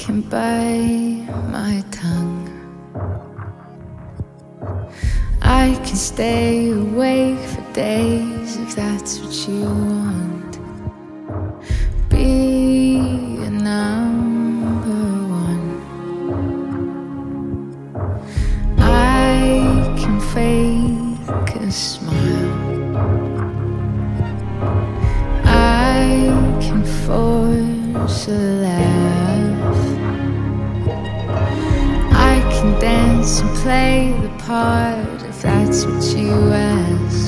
can bite my tongue. I can stay awake for days if that's what you want. Be a number one. I can fake a smile. I can force a laugh. I can dance and play the part if that's what you ask.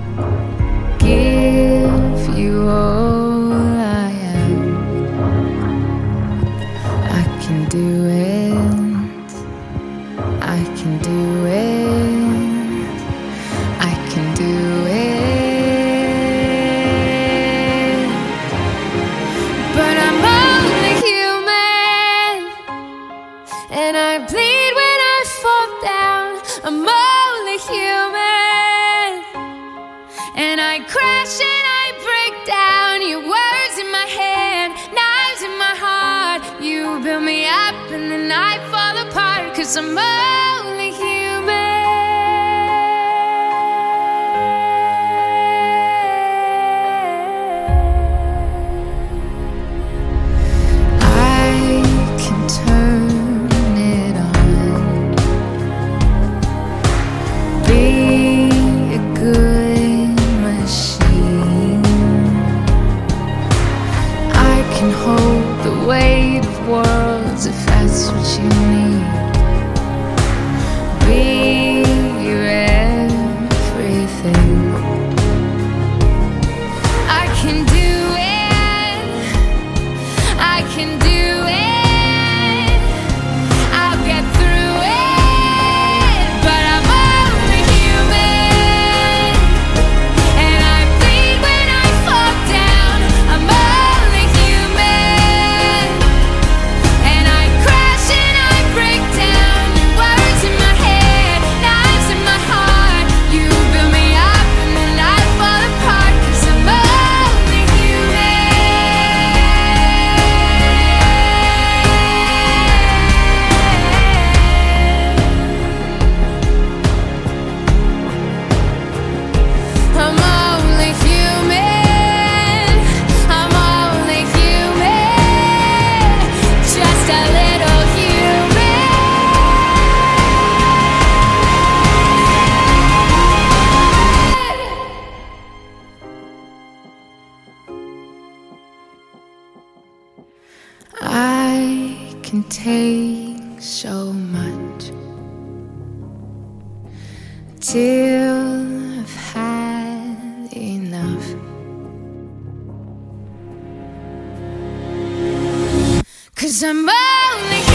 Give you all I am. I can do it. I can do it. I can do it. But I'm only human, and I bleed when I fall down. I'm only human, and I crash and I break down. Your words in my head, knives in my heart. You build me up and then I fall apart, 'cause I'm only human. I can turn it on. Be a good machine. I can hold the weight of worlds if that's what you need. Be your everything. I can do it. I can do it. I'll get through it. But I'm only human, and I bleed when I fall down. I'm only human, and I crash and I break down. Words in my head, knives in my heart. You build me up and then I fall apart, 'cause I'm only human. I'm only human. I'm only human. Just a little human. I can take so much till I've had enough. 'Cause I'm only